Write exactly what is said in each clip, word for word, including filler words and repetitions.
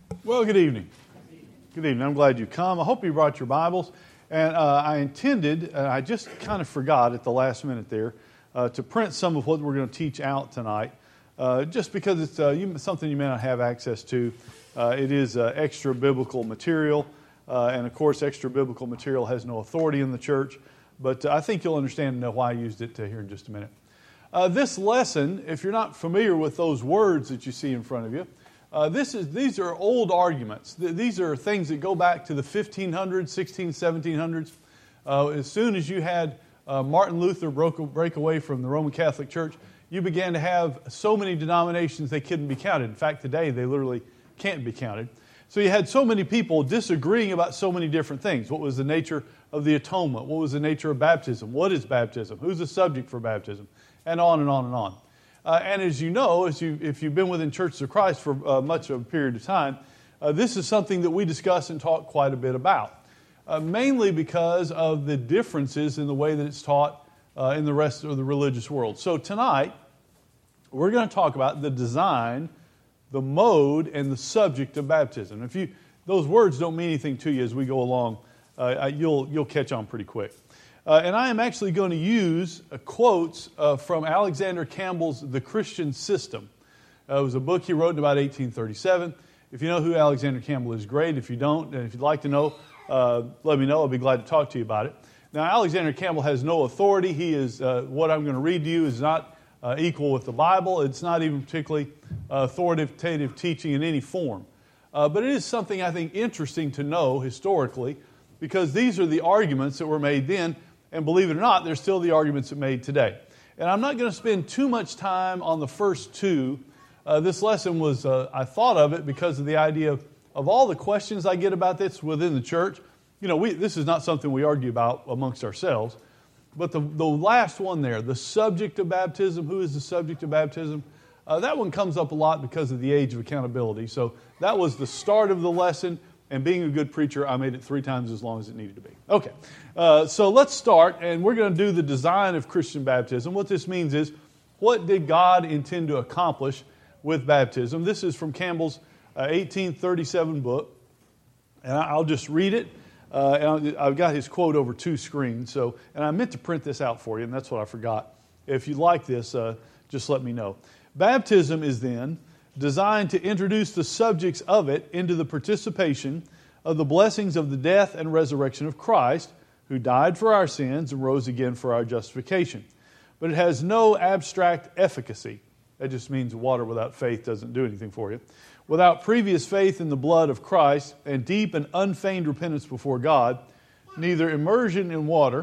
Well, good evening. Good evening. I'm glad you come. I hope you brought your Bibles. And uh, I intended, uh, I just kind of forgot at the last minute there, uh, to print some of what we're going to teach out tonight, uh, just because it's uh, you, something you may not have access to. Uh, it is uh, extra biblical material, uh, and of course, extra biblical material has no authority in the church. But uh, I think you'll understand and know why I used it uh, here in just a minute. Uh, this lesson, if you're not familiar with those words that you see in front of you, Uh, this is these are old arguments. Th- these are things that go back to the fifteen hundreds, sixteen, seventeen hundreds. Uh, as soon as you had uh, Martin Luther broke, break away from the Roman Catholic Church, you began to have so many denominations they couldn't be counted. In fact, today they literally can't be counted. So you had so many people disagreeing about so many different things. What was the nature of the atonement? What was the nature of baptism? What is baptism? Who's the subject for baptism? And on and on and on. Uh, and as you know, as you, if you've been within Churches of Christ for uh, much of a period of time, uh, this is something that we discuss and talk quite a bit about, uh, mainly because of the differences in the way that it's taught uh, in the rest of the religious world. So tonight, we're going to talk about the design, the mode, and the subject of baptism. If you those words don't mean anything to you as we go along, uh, you'll you'll catch on pretty quick. Uh, and I am actually going to use uh, quotes uh, from Alexander Campbell's The Christian System. Uh, it was a book he wrote in about eighteen thirty-seven. If you know who Alexander Campbell is, great. If you don't, and if you'd like to know, uh, let me know. I'll be glad to talk to you about it. Now, Alexander Campbell has no authority. He is uh, what I'm going to read to you is not uh, equal with the Bible. It's not even particularly uh, authoritative teaching in any form. Uh, but it is something I think interesting to know historically, because these are the arguments that were made then. And believe it or not, they're still the arguments that made today. And I'm not going to spend too much time on the first two. Uh, this lesson was, uh, I thought of it because of the idea of, of all the questions I get about this within the church. You know, we, this is not something we argue about amongst ourselves. But the, the last one there, the subject of baptism, who is the subject of baptism? Uh, that one comes up a lot because of the age of accountability. So that was the start of the lesson. And being a good preacher, I made it three times as long as it needed to be. Okay, uh, so let's start, and we're going to do the design of Christian baptism. What this means is, what did God intend to accomplish with baptism? This is from Campbell's uh, eighteen thirty-seven book, and I'll just read it. Uh, and I've got his quote over two screens, so and I meant to print this out for you, and that's what I forgot. If you like this, uh, just let me know. Baptism is then designed to introduce the subjects of it into the participation of the blessings of the death and resurrection of Christ, who died for our sins and rose again for our justification. But it has no abstract efficacy. That just means water without faith doesn't do anything for you. Without previous faith in the blood of Christ and deep and unfeigned repentance before God, neither immersion in water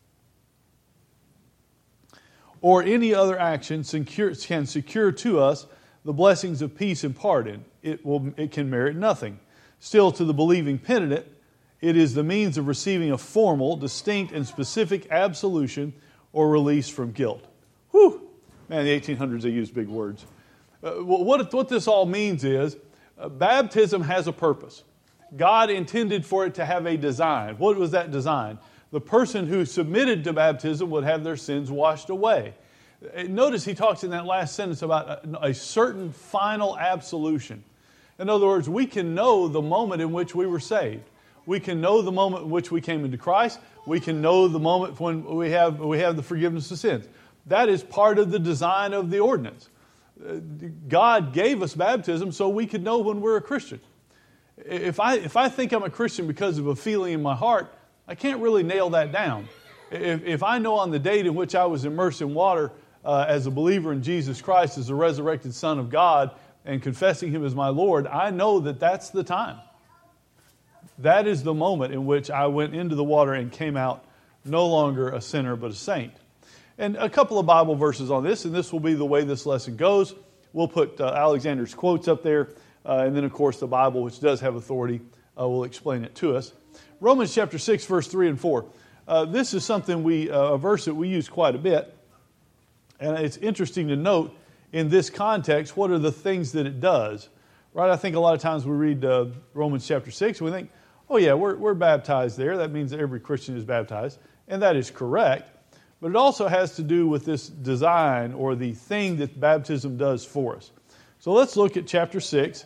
or any other action secure, can secure to us the blessings of peace and pardon. It will, it can merit nothing. Still, to the believing penitent, it is the means of receiving a formal, distinct, and specific absolution or release from guilt. Whew! Man, in the eighteen hundreds, they used big words. Uh, what, what this all means is, uh, baptism has a purpose. God intended for it to have a design. What was that design? The person who submitted to baptism would have their sins washed away. Notice he talks in that last sentence about a, a certain final absolution. In other words, we can know the moment in which we were saved. We can know the moment in which we came into Christ. We can know the moment when we have, we have the forgiveness of sins. That is part of the design of the ordinance. God gave us baptism so we could know when we're a Christian. If I, if I think I'm a Christian because of a feeling in my heart, I can't really nail that down. If, if I know on the date in which I was immersed in water, Uh, as a believer in Jesus Christ, as the resurrected Son of God, and confessing Him as my Lord, I know that that's the time. That is the moment in which I went into the water and came out no longer a sinner but a saint. And a couple of Bible verses on this, and this will be the way this lesson goes. We'll put uh, Alexander's quotes up there, uh, and then of course the Bible, which does have authority, uh, will explain it to us. Romans chapter six, verse three and four. Uh, this is something we, uh, a verse that we use quite a bit. And it's interesting to note in this context, what are the things that it does? Right? I think a lot of times we read uh, Romans chapter six, and we think, oh yeah, we're, we're baptized there. That means that every Christian is baptized. And that is correct. But it also has to do with this design or the thing that baptism does for us. So let's look at chapter six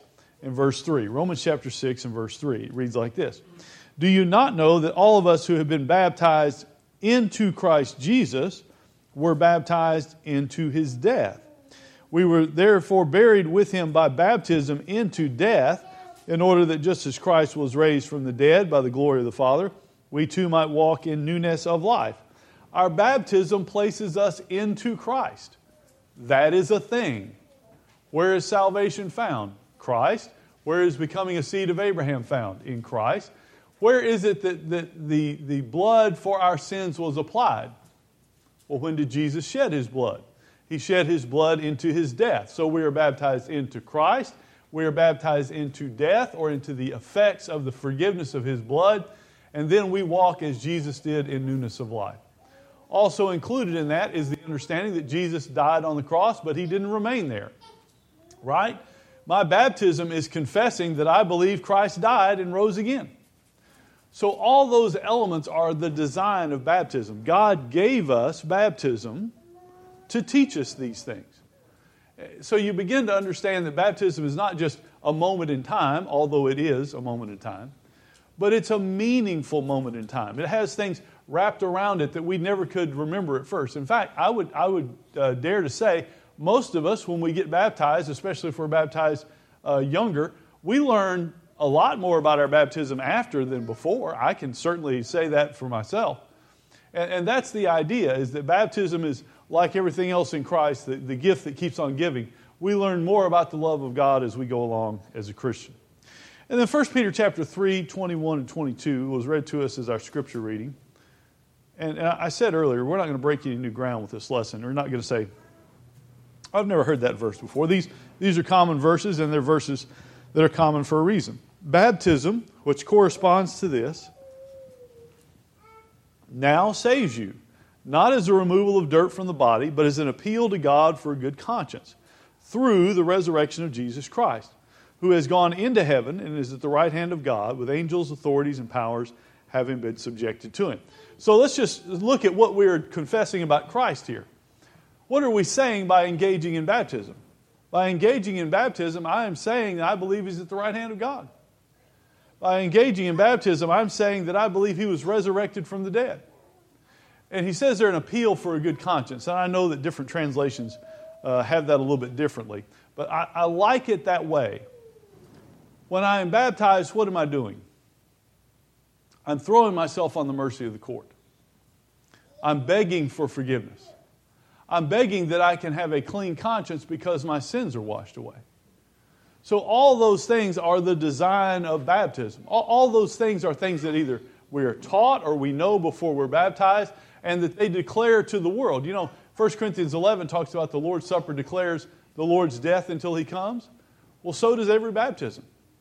in verse three. Romans chapter six and verse three. It reads like this. Do you not know that all of us who have been baptized into Christ Jesus were baptized into his death? We were therefore buried with him by baptism into death, in order that just as Christ was raised from the dead by the glory of the Father, we too might walk in newness of life. Our baptism places us into Christ. That is a thing. Where is salvation found? Christ. Where is becoming a seed of Abraham found? In Christ. Where is it that, that the, the blood for our sins was applied? Well, when did Jesus shed his blood? He shed his blood into his death. So we are baptized into Christ. We are baptized into death, or into the effects of the forgiveness of his blood. And then we walk as Jesus did in newness of life. Also included in that is the understanding that Jesus died on the cross, but he didn't remain there. Right? My baptism is confessing that I believe Christ died and rose again. So all those elements are the design of baptism. God gave us baptism to teach us these things. So you begin to understand that baptism is not just a moment in time, although it is a moment in time, but it's a meaningful moment in time. It has things wrapped around it that we never could remember at first. In fact, I would, I would uh, dare to say most of us, when we get baptized, especially if we're baptized uh, younger, we learn a lot more about our baptism after than before. I can certainly say that for myself. And, and that's the idea, is that baptism is like everything else in Christ, the, the gift that keeps on giving. We learn more about the love of God as we go along as a Christian. And then First Peter chapter three, twenty-one and twenty-two was read to us as our scripture reading. And, and I said earlier, we're not going to break any new ground with this lesson. We're not going to say, I've never heard that verse before. These, these are common verses, and they're verses that are common for a reason. Baptism, which corresponds to this, now saves you, not as a removal of dirt from the body, but as an appeal to God for a good conscience, through the resurrection of Jesus Christ, who has gone into heaven and is at the right hand of God, with angels, authorities, and powers having been subjected to him. So let's just look at what we're confessing about Christ here. What are we saying by engaging in baptism? By engaging in baptism, I am saying that I believe he's at the right hand of God. By engaging in baptism, I'm saying that I believe he was resurrected from the dead. And he says there an appeal for a good conscience. And I know that different translations uh, have that a little bit differently. But I, I like it that way. When I am baptized, what am I doing? I'm throwing myself on the mercy of the court. I'm begging for forgiveness. I'm begging that I can have a clean conscience because my sins are washed away. So all those things are the design of baptism. All, all those things are things that either we are taught or we know before we're baptized, and that they declare to the world. You know, First Corinthians eleven talks about the Lord's Supper declares the Lord's death until he comes. Well, so does every baptism.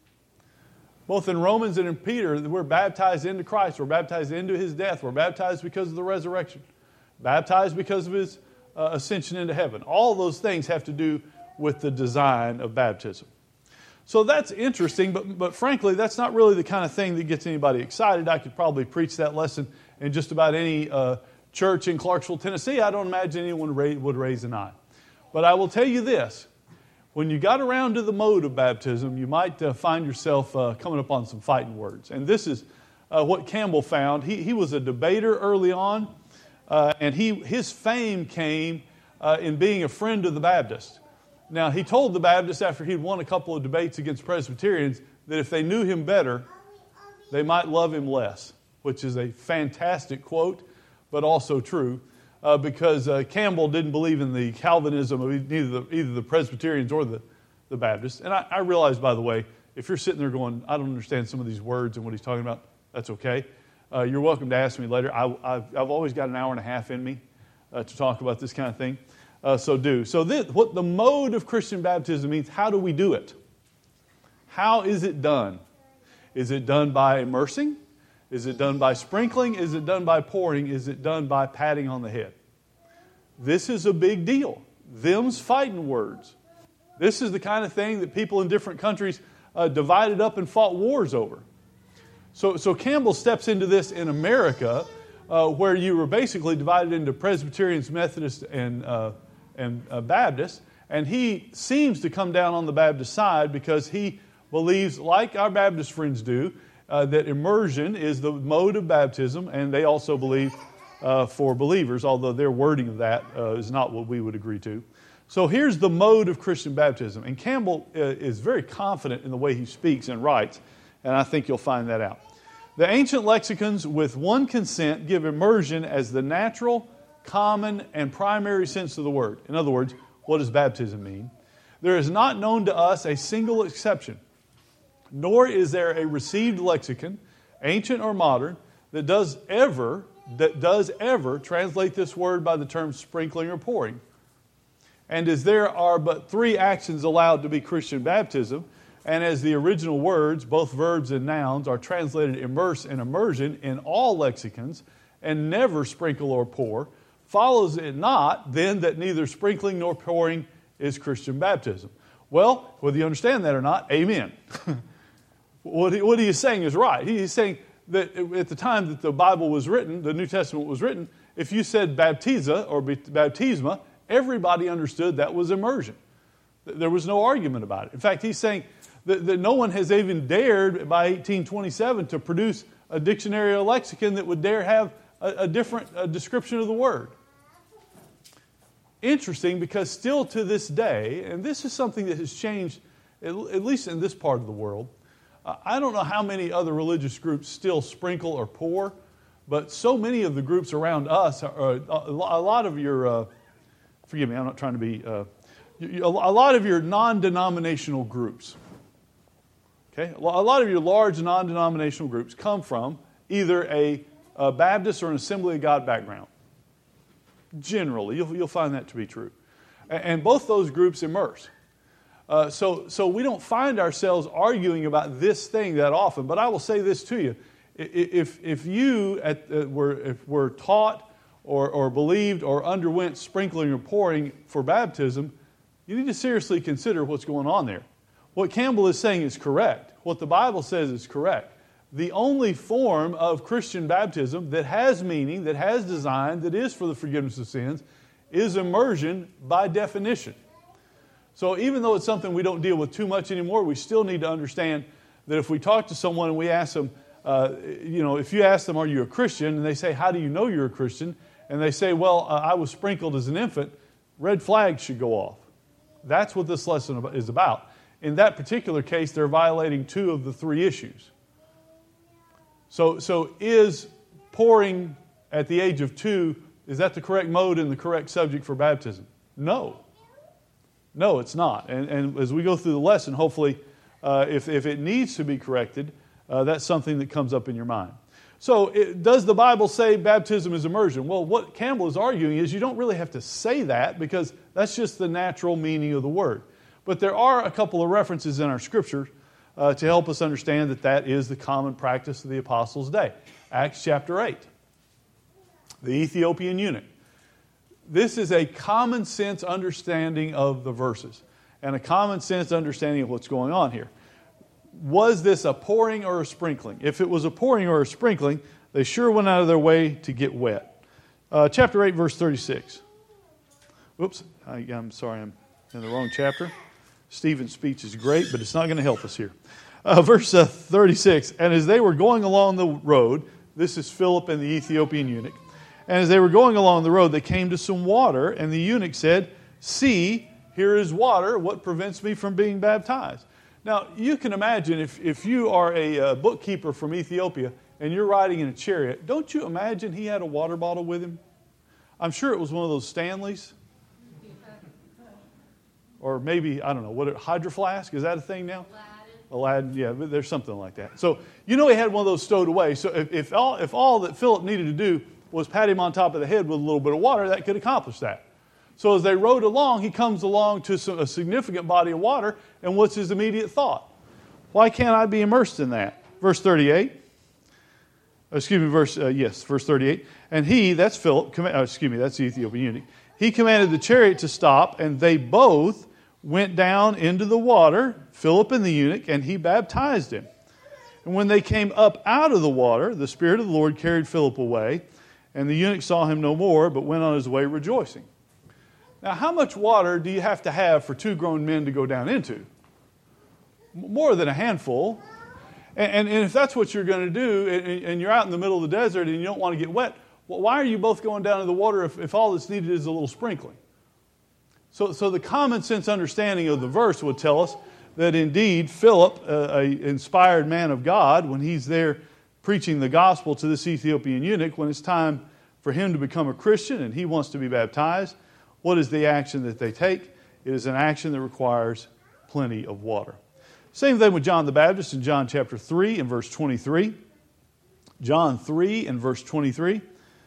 Both in Romans and in Peter, we're baptized into Christ. We're baptized into his death. We're baptized because of the resurrection. Baptized because of his uh, ascension into heaven. All those things have to do with the design of baptism. So that's interesting, but, but frankly, that's not really the kind of thing that gets anybody excited. I could probably preach that lesson in just about any uh, church in Clarksville, Tennessee. I don't imagine anyone ra- would raise an eye. But I will tell you this. When you got around to the mode of baptism, you might uh, find yourself uh, coming up on some fighting words. And this is uh, what Campbell found. He, he was a debater early on, uh, and he his fame came uh, in being a friend of the Baptists. Now, he told the Baptists after he'd won a couple of debates against Presbyterians that if they knew him better, they might love him less, which is a fantastic quote, but also true. Uh, because uh, Campbell didn't believe in the Calvinism of either the, either the Presbyterians or the, the Baptists. And I, I realize, by the way, if you're sitting there going, I don't understand some of these words and what he's talking about, that's okay. Uh, you're welcome to ask me later. I, I've, I've always got an hour and a half in me uh, to talk about this kind of thing. Uh, so do. So this, what the mode of Christian baptism means, how do we do it? How is it done? Is it done by immersing? Is it done by sprinkling? Is it done by pouring? Is it done by patting on the head? This is a big deal. Them's fighting words. This is the kind of thing that people in different countries uh, divided up and fought wars over. So, so Campbell steps into this in America, uh, where you were basically divided into Presbyterians, Methodists, and, uh, and uh, Baptists. And he seems to come down on the Baptist side because he believes, like our Baptist friends do, uh, that immersion is the mode of baptism, and they also believe uh, for believers, although their wording of that uh, is not what we would agree to. So here's the mode of Christian baptism. And Campbell uh, is very confident in the way he speaks and writes, and I think you'll find that out. The ancient lexicons, with one consent, give immersion as the natural, common, and primary sense of the word. In other words, what does baptism mean? There is not known to us a single exception, nor is there a received lexicon, ancient or modern, that does ever, that does ever translate this word by the term sprinkling or pouring. And as there are but three actions allowed to be Christian baptism, and as the original words, both verbs and nouns, are translated immerse and immersion in all lexicons, and never sprinkle or pour, follows it not then that neither sprinkling nor pouring is Christian baptism? Well, whether you understand that or not, amen. what, he, what he is saying is right. He is saying that at the time that the Bible was written, the New Testament was written, if you said baptiza or baptisma, everybody understood that was immersion. There was no argument about it. In fact, he's saying that, that no one has even dared by eighteen twenty-seven to produce a dictionary or lexicon that would dare have a, a different a description of the word. Interesting, because still to this day, and this is something that has changed, at, at least in this part of the world, uh, I don't know how many other religious groups still sprinkle or pour, but so many of the groups around us, are, are, a lot of your, uh, forgive me, I'm not trying to be, uh, a lot of your non-denominational groups, okay, a lot of your large non-denominational groups come from either a, a Baptist or an Assembly of God background. Generally, you'll, you'll find that to be true. And both those groups immerse. Uh, so, so we don't find ourselves arguing about this thing that often. But I will say this to you. If, if you at, uh, were, if were taught or, or believed or underwent sprinkling or pouring for baptism, you need to seriously consider what's going on there. What Campbell is saying is correct. What the Bible says is correct. The only form of Christian baptism that has meaning, that has design, that is for the forgiveness of sins, is immersion by definition. So even though it's something we don't deal with too much anymore, we still need to understand that if we talk to someone and we ask them, uh, you know, if you ask them, are you a Christian? And they say, how do you know you're a Christian? And they say, well, uh, I was sprinkled as an infant. Red flags should go off. That's what this lesson is about. In that particular case, they're violating two of the three issues. So, so is pouring at the age of two, is that the correct mode and the correct subject for baptism? No. No, it's not. And, and as we go through the lesson, hopefully, uh, if, if it needs to be corrected, uh, that's something that comes up in your mind. So it, does the Bible say baptism is immersion? Well, what Campbell is arguing is you don't really have to say that because that's just the natural meaning of the word. But there are a couple of references in our Scripture Uh, to help us understand that that is the common practice of the apostles' day. Acts chapter eight. The Ethiopian eunuch. This is a common sense understanding of the verses and a common sense understanding of what's going on here. Was this a pouring or a sprinkling? If it was a pouring or a sprinkling, they sure went out of their way to get wet. Uh, chapter eight, verse thirty-six. Whoops, I, I'm sorry, I'm in the wrong chapter. Stephen's speech is great, but it's not going to help us here. Uh, verse uh, thirty-six, and as they were going along the road, this is Philip and the Ethiopian eunuch, and as they were going along the road, they came to some water, and the eunuch said, see, here is water, what prevents me from being baptized? Now, you can imagine if, if you are a uh, bookkeeper from Ethiopia, and you're riding in a chariot, don't you imagine he had a water bottle with him? I'm sure it was one of those Stanleys. Or maybe, I don't know, what Hydro Flask, is that a thing now? Aladdin. Aladdin, yeah, but there's something like that. So, you know he had one of those stowed away. So if, if, all, if all that Philip needed to do was pat him on top of the head with a little bit of water, that could accomplish that. So as they rode along, he comes along to some, a significant body of water, and what's his immediate thought? Why can't I be immersed in that? Verse thirty-eight. Excuse me, verse, uh, yes, verse thirty-eight. And he, that's Philip, com- uh, excuse me, that's the Ethiopian eunuch. He commanded the chariot to stop, and they both went down into the water, Philip and the eunuch, and he baptized him. And when they came up out of the water, the Spirit of the Lord carried Philip away, and the eunuch saw him no more, but went on his way rejoicing. Now, how much water do you have to have for two grown men to go down into? more than a handful. And, and, and if that's what you're going to do, and, and you're out in the middle of the desert and you don't want to get wet, well, why are you both going down to the water if, if all that's needed is a little sprinkling? So, so the common sense understanding of the verse would tell us that indeed Philip, an inspired man of God, when he's there preaching the gospel to this Ethiopian eunuch, when it's time for him to become a Christian and he wants to be baptized, what is the action that they take? It is an action that requires plenty of water. Same thing with John the Baptist in John chapter three and verse twenty-three. John three and verse twenty-three.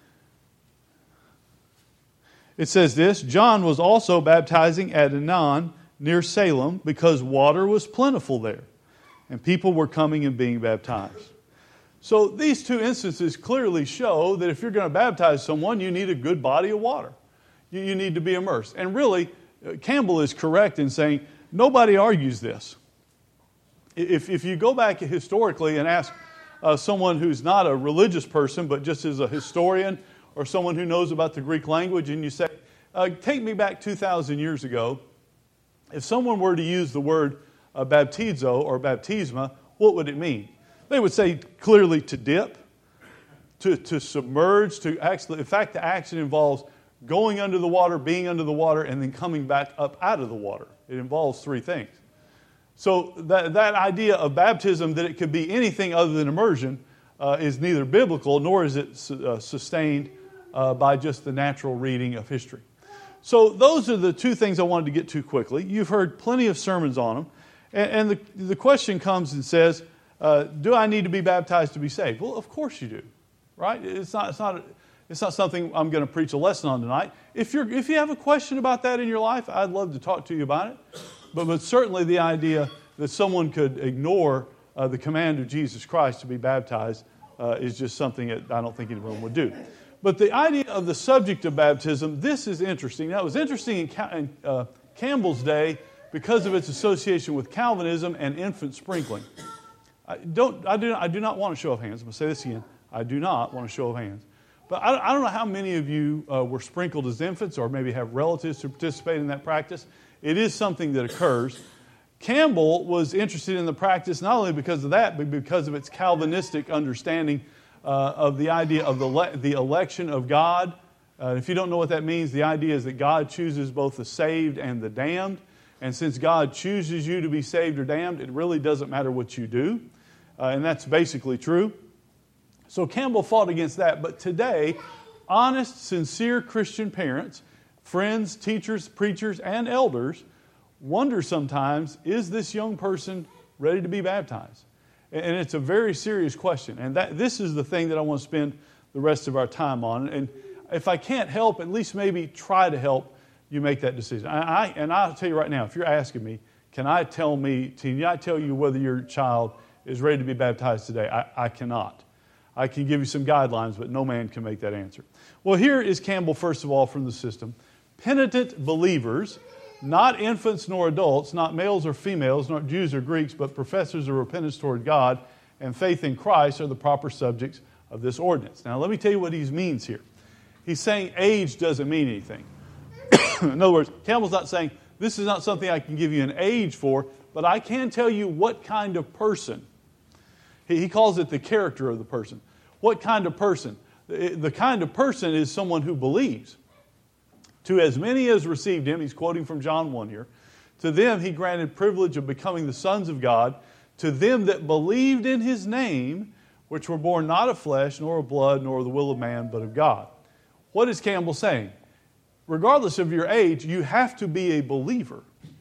It says this, John was also baptizing at Aenon near Salem because water was plentiful there, and people were coming and being baptized. So these two instances clearly show that if you're going to baptize someone, you need a good body of water. You, you need to be immersed. And really, Campbell is correct in saying nobody argues this. If, if you go back historically and ask uh, someone who's not a religious person, but just as a historian or someone who knows about the Greek language, and you say, uh, take me back two thousand years ago, if someone were to use the word uh, baptizo or baptisma, what would it mean? They would say clearly to dip, to, to submerge, to actually, in fact, the action involves going under the water, being under the water, and then coming back up out of the water. It involves three things. So that, that idea of baptism, that it could be anything other than immersion, uh, is neither biblical nor is it su- uh, sustained uh, by just the natural reading of history. So those are the two things I wanted to get to quickly. You've heard plenty of sermons on them. And, and the, the question comes and says, uh, do I need to be baptized to be saved? Well, of course you do, right? It's not, it's not, it's not something I'm going to preach a lesson on tonight. If you're, if you have a question about that in your life, I'd love to talk to you about it. But, but certainly the idea that someone could ignore uh, the command of Jesus Christ to be baptized uh, is just something that I don't think anyone would do. But the idea of the subject of baptism, this is interesting. Now, it was interesting in, Ca- in uh, Campbell's day because of its association with Calvinism and infant sprinkling. I, don't, I, do, I do not want a show of hands. I'm going to say this again. I do not want a show of hands. But I, I don't know how many of you uh, were sprinkled as infants or maybe have relatives who participate in that practice. It is something that occurs. Campbell was interested in the practice not only because of that, but because of its Calvinistic understanding uh, of the idea of the, le- the election of God. Uh, if you don't know what that means, the idea is that God chooses both the saved and the damned. And since God chooses you to be saved or damned, it really doesn't matter what you do. Uh, and that's basically true. So Campbell fought against that. But today, honest, sincere Christian parents, friends, teachers, preachers, and elders wonder sometimes, is this young person ready to be baptized? And it's a very serious question. And that this is the thing that I want to spend the rest of our time on. And if I can't help, at least maybe try to help you make that decision. I, I, and I'll tell you right now, if you're asking me, can I tell me, can I tell you whether your child is ready to be baptized today? I, I cannot. I can give you some guidelines, but no man can make that answer. Well, here is Campbell, first of all, from the system. Penitent believers, not infants nor adults, not males or females, not Jews or Greeks, but professors of repentance toward God and faith in Christ are the proper subjects of this ordinance. Now, let me tell you what he means here. He's saying age doesn't mean anything. In other words, Campbell's not saying, this is not something I can give you an age for, but I can tell you what kind of person. He, he calls it the character of the person. What kind of person? The, the kind of person is someone who believes. To as many as received him, he's quoting from John one here, to them he granted privilege of becoming the sons of God, to them that believed in his name, which were born not of flesh, nor of blood, nor of the will of man, but of God. What is Campbell saying? Regardless of your age, you have to be a believer.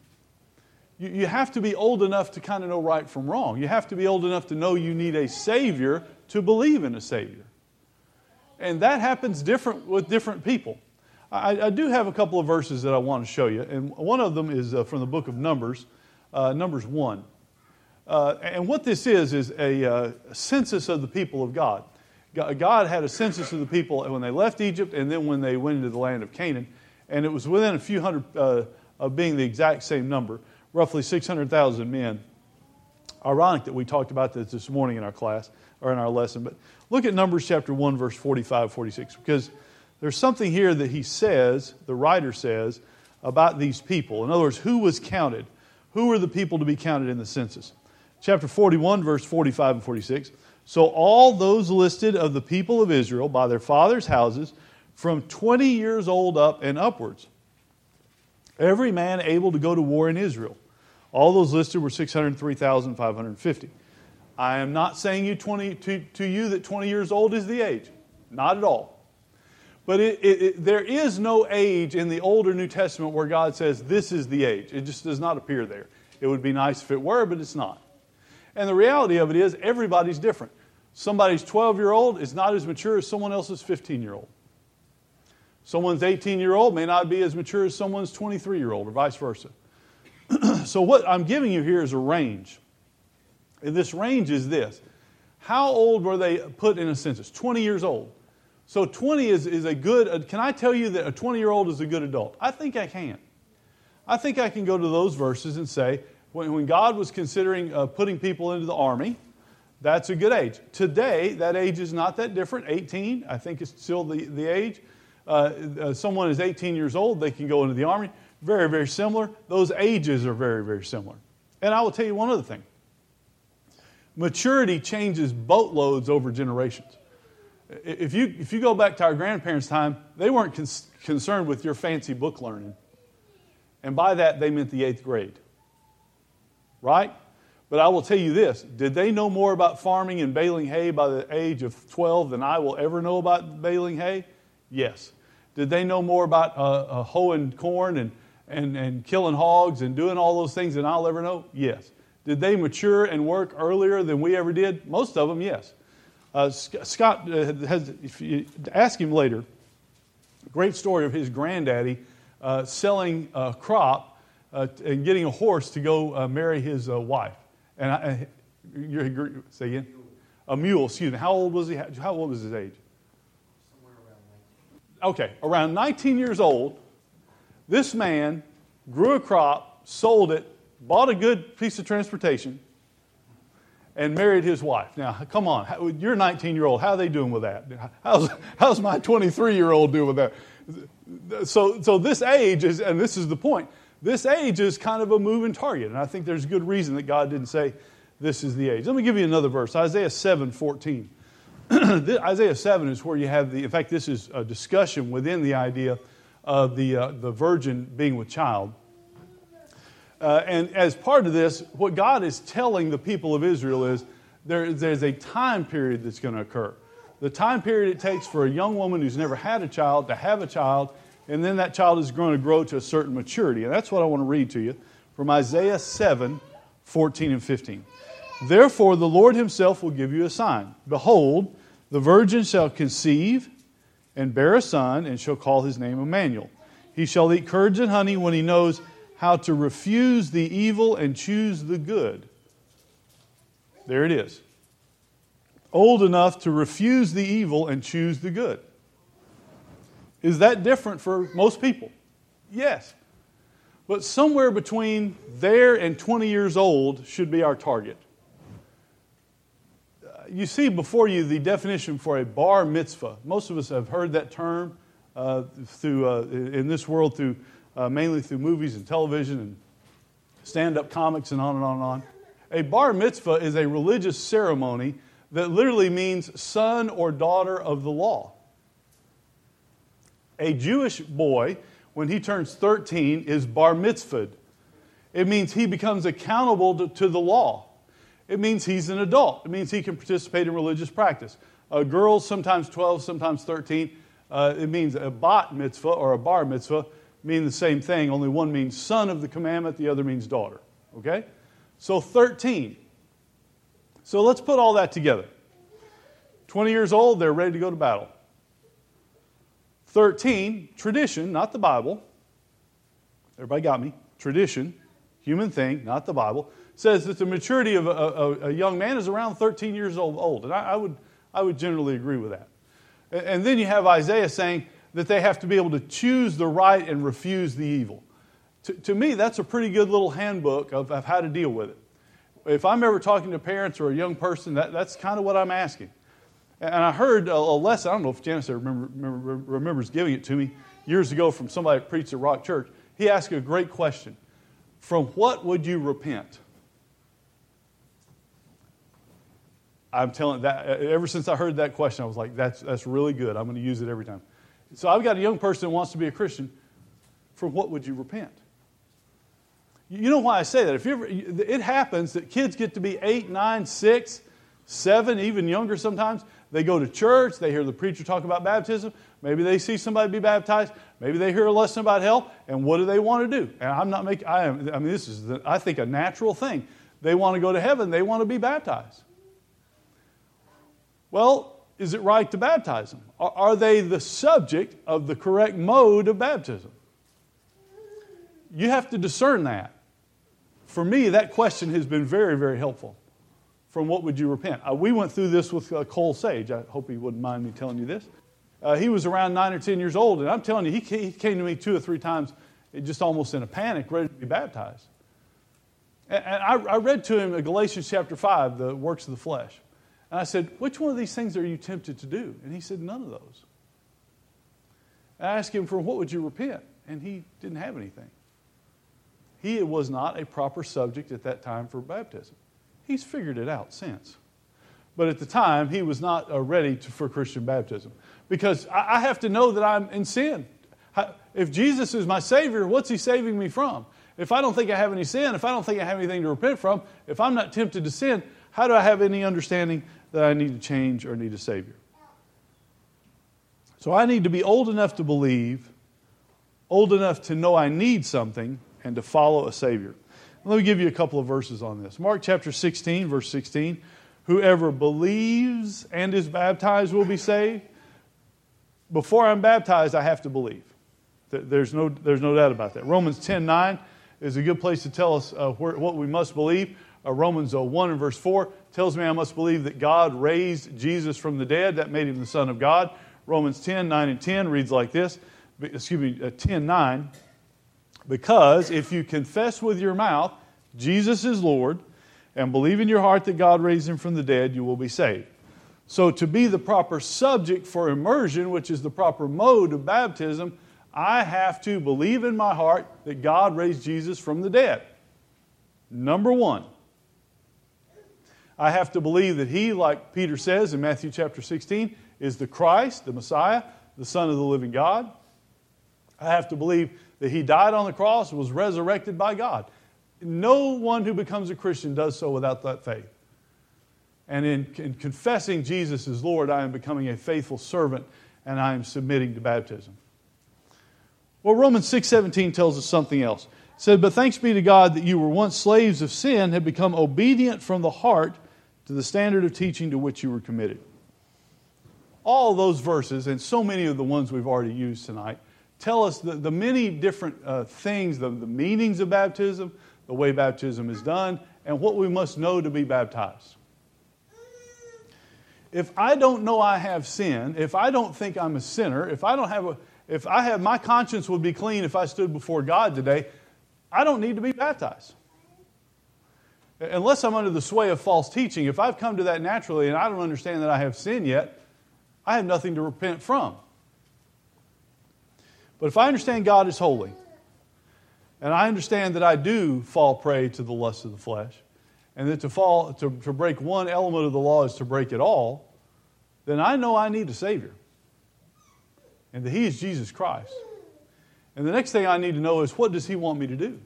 You, you have to be old enough to kind of know right from wrong. You have to be old enough to know you need a Savior to believe in a Savior. And that happens different with different people. I, I do have a couple of verses that I want to show you. And one of them is uh, from the book of Numbers, uh, Numbers one. Uh, and what this is, is a uh, census of the people of God. God had a census of the people when they left Egypt and then when they went into the land of Canaan. And it was within a few hundred uh, of being the exact same number, roughly six hundred thousand men. Ironic that we talked about this this morning in our class, or in our lesson. But look at Numbers chapter one, verse forty-five, forty-six, because there's something here that he says, the writer says, about these people. In other words, who was counted? who are the people to be counted in the census? Chapter forty-one, verse forty-five and forty-six. So all those listed of the people of Israel by their fathers' houses from twenty years old up and upwards, every man able to go to war in Israel. All those listed were six hundred three thousand five hundred fifty. I am not saying you twenty, to, to you that twenty years old is the age. Not at all. But it, it, it, there is no age in the Old or New Testament where God says this is the age. It just does not appear there. It would be nice if it were, but it's not. And the reality of it is everybody's different. Somebody's twelve-year-old is not as mature as someone else's fifteen-year-old. Someone's eighteen-year-old may not be as mature as someone's twenty-three-year-old, or vice versa. So what I'm giving you here is a range. And this range is this. How old were they put in a census? twenty years old. So twenty is, is a good, can I tell you that a twenty-year-old is a good adult? I think I can. I think I can go to those verses and say, when, when God was considering uh, putting people into the army, that's a good age. Today, that age is not that different. eighteen, I think is still the, the age. Uh, uh, someone is eighteen years old, they can go into the army. Very, very similar. Those ages are very, very similar. And I will tell you one other thing. Maturity changes boatloads over generations. If you, if you go back to our grandparents' time, they weren't cons- concerned with your fancy book learning. And by that, they meant the eighth grade. Right? But I will tell you this. Did they know more about farming and baling hay by the age of twelve than I will ever know about baling hay? Yes. Did they know more about uh, uh, hoeing corn and, and, and killing hogs and doing all those things than I'll ever know? Yes. Did they mature and work earlier than we ever did? Most of them, yes. Uh, Scott, uh, has, if you ask him later, a great story of his granddaddy uh, selling a crop uh, and getting a horse to go uh, marry his uh, wife. And I, you're, you're, say again? A mule, excuse me. How old was he? How old was his age? Somewhere around nineteen. Okay, around nineteen years old, this man grew a crop, sold it, bought a good piece of transportation, and married his wife. Now, come on, you're a nineteen-year-old. How are they doing with that? How's, how's my twenty-three-year-old doing with that? So, so this age is, and this is the point, this age is kind of a moving target, and I think there's good reason that God didn't say this is the age. Let me give you another verse, Isaiah seven fourteen. Isaiah seven is where you have the, in fact, this is a discussion within the idea of the, uh, the virgin being with child. Uh, and as part of this, what God is telling the people of Israel is there, there's a time period that's going to occur. The time period it takes for a young woman who's never had a child to have a child, and then that child is going to grow to a certain maturity. And that's what I want to read to you from Isaiah seven, fourteen and fifteen. Therefore the Lord himself will give you a sign. Behold, the virgin shall conceive and bear a son, and shall call his name Emmanuel. He shall eat curds and honey when he knows how to refuse the evil and choose the good. There it is. Old enough to refuse the evil and choose the good. Is that different for most people? Yes. But somewhere between there and twenty years old should be our target. You see before you the definition for a bar mitzvah. Most of us have heard that term uh, through uh, in this world through Uh, mainly through movies and television and stand-up comics and on and on and on. A bar mitzvah is a religious ceremony that literally means son or daughter of the law. A Jewish boy, when he turns thirteen, is bar mitzvahed. It means he becomes accountable to, to the law. It means he's an adult. It means he can participate in religious practice. Uh, girls, sometimes twelve, sometimes thirteen. Uh, it means a bat mitzvah or a bar mitzvah mean the same thing, only one means son of the commandment, the other means daughter. Okay? So thirteen. So let's put all that together. twenty years old, they're ready to go to battle. thirteen, tradition, not the Bible. Everybody got me? Tradition, human thing, not the Bible, says that the maturity of a, a, a young man is around thirteen years old. And I, I would, I would generally agree with that. And then you have Isaiah saying that they have to be able to choose the right and refuse the evil. To, to me, that's a pretty good little handbook of, of how to deal with it. If I'm ever talking to parents or a young person, that, that's kind of what I'm asking. And I heard a, a lesson, I don't know if Janice remember, remember, remembers giving it to me years ago from somebody that preached at Rock Church. He asked a great question. From what would you repent? I'm telling that ever since I heard that question, I was like, that's that's really good. I'm going to use it every time. So I've got a young person who wants to be a Christian. From what would you repent? You know why I say that? If you ever, it happens that kids get to be eight, nine, six, seven, even younger sometimes. They go to church. They hear the preacher talk about baptism. Maybe they see somebody be baptized. Maybe they hear a lesson about hell. And what do they want to do? And I'm not making. I am. I mean, this is the, I think a natural thing. They want to go to heaven. They want to be baptized. Well, is it right to baptize them? Are, are they the subject of the correct mode of baptism? You have to discern that. For me, that question has been very, very helpful. From what would you repent? Uh, we went through this with uh, Cole Sage. I hope he wouldn't mind me telling you this. Uh, he was around nine or ten years old, and I'm telling you, he, he came to me two or three times, just almost in a panic, ready to be baptized. And, and I, I read to him Galatians chapter five, the works of the flesh. And I said, which one of these things are you tempted to do? And he said, none of those. And I asked him, for what would you repent? And he didn't have anything. He was not a proper subject at that time for baptism. He's figured it out since. But at the time, he was not uh, ready to, for Christian baptism. Because I, I have to know that I'm in sin. I, if Jesus is my Savior, what's He saving me from? If I don't think I have any sin, if I don't think I have anything to repent from, if I'm not tempted to sin, how do I have any understanding that I need to change or need a Savior? So I need to be old enough to believe, old enough to know I need something, and to follow a Savior. Let me give you a couple of verses on this. Mark chapter sixteen, verse sixteen. Whoever believes and is baptized will be saved. Before I'm baptized, I have to believe. There's no, there's no doubt about that. Romans ten nine is a good place to tell us uh, where, what we must believe. Uh, Romans uh, one and verse four tells me I must believe that God raised Jesus from the dead. That made Him the Son of God. Romans ten nine and ten reads like this. Excuse me, uh, ten nine. Because if you confess with your mouth Jesus is Lord and believe in your heart that God raised Him from the dead, you will be saved. So to be the proper subject for immersion, which is the proper mode of baptism, I have to believe in my heart that God raised Jesus from the dead. Number one. I have to believe that He, like Peter says in Matthew chapter sixteen, is the Christ, the Messiah, the Son of the living God. I have to believe that He died on the cross and was resurrected by God. No one who becomes a Christian does so without that faith. And in, in confessing Jesus as Lord, I am becoming a faithful servant and I am submitting to baptism. Well, Romans six seventeen tells us something else. It said, but thanks be to God that you were once slaves of sin, have become obedient from the heart to the standard of teaching to which you were committed. All those verses, and so many of the ones we've already used tonight, tell us the, the many different uh, things, the, the meanings of baptism, the way baptism is done, and what we must know to be baptized. If I don't know I have sin, if I don't think I'm a sinner, if I don't have a, if I have, my conscience would be clean if I stood before God today, I don't need to be baptized. Unless I'm under the sway of false teaching, if I've come to that naturally and I don't understand that I have sin yet, I have nothing to repent from. But if I understand God is holy, and I understand that I do fall prey to the lust of the flesh, and that to fall to, to break one element of the law is to break it all, then I know I need a Savior. And that He is Jesus Christ. And the next thing I need to know is, what does He want me to do?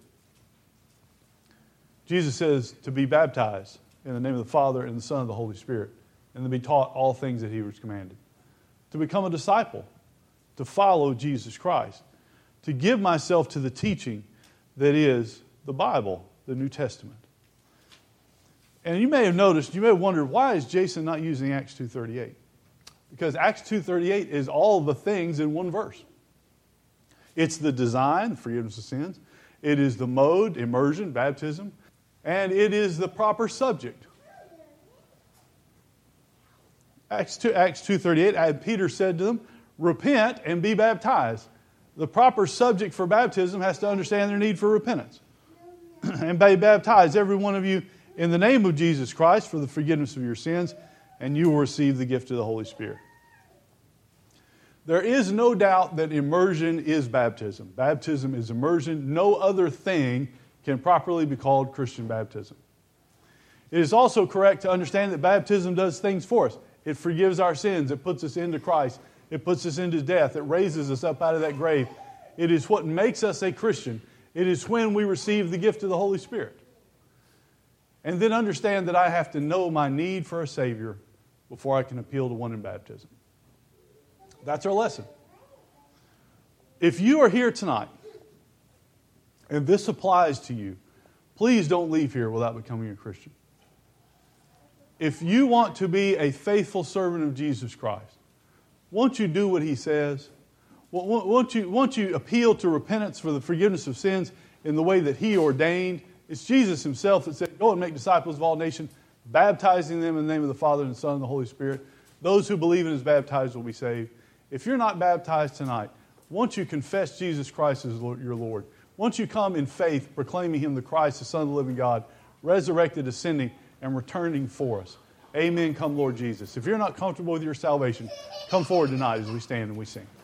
Jesus says to be baptized in the name of the Father and the Son and the Holy Spirit, and to be taught all things that He was commanded. To become a disciple, to follow Jesus Christ, to give myself to the teaching that is the Bible, the New Testament. And you may have noticed, you may have wondered, why is Jason not using Acts two thirty-eight? Because Acts two thirty-eight is all the things in one verse. It's the design, forgiveness of sins. It is the mode, immersion, baptism. And it is the proper subject. Acts two thirty-eight, and Peter said to them, repent and be baptized. The proper subject for baptism has to understand their need for repentance. And be baptized, every one of you, in the name of Jesus Christ for the forgiveness of your sins, and you will receive the gift of the Holy Spirit. There is no doubt that immersion is baptism. Baptism is immersion. No other thing can properly be called Christian baptism. It is also correct to understand that baptism does things for us. It forgives our sins. It puts us into Christ. It puts us into death. It raises us up out of that grave. It is what makes us a Christian. It is when we receive the gift of the Holy Spirit. And then understand that I have to know my need for a Savior before I can appeal to one in baptism. That's our lesson. If you are here tonight, and this applies to you, please don't leave here without becoming a Christian. If you want to be a faithful servant of Jesus Christ, won't you do what He says? Won't you, won't you appeal to repentance for the forgiveness of sins in the way that He ordained? It's Jesus Himself that said, go and make disciples of all nations, baptizing them in the name of the Father and the Son and the Holy Spirit. Those who believe and is baptized will be saved. If you're not baptized tonight, won't you confess Jesus Christ as your Lord? Won't you come in faith, proclaiming Him the Christ, the Son of the living God, resurrected, ascending, and returning for us? Amen. Come, Lord Jesus. If you're not comfortable with your salvation, come forward tonight as we stand and we sing.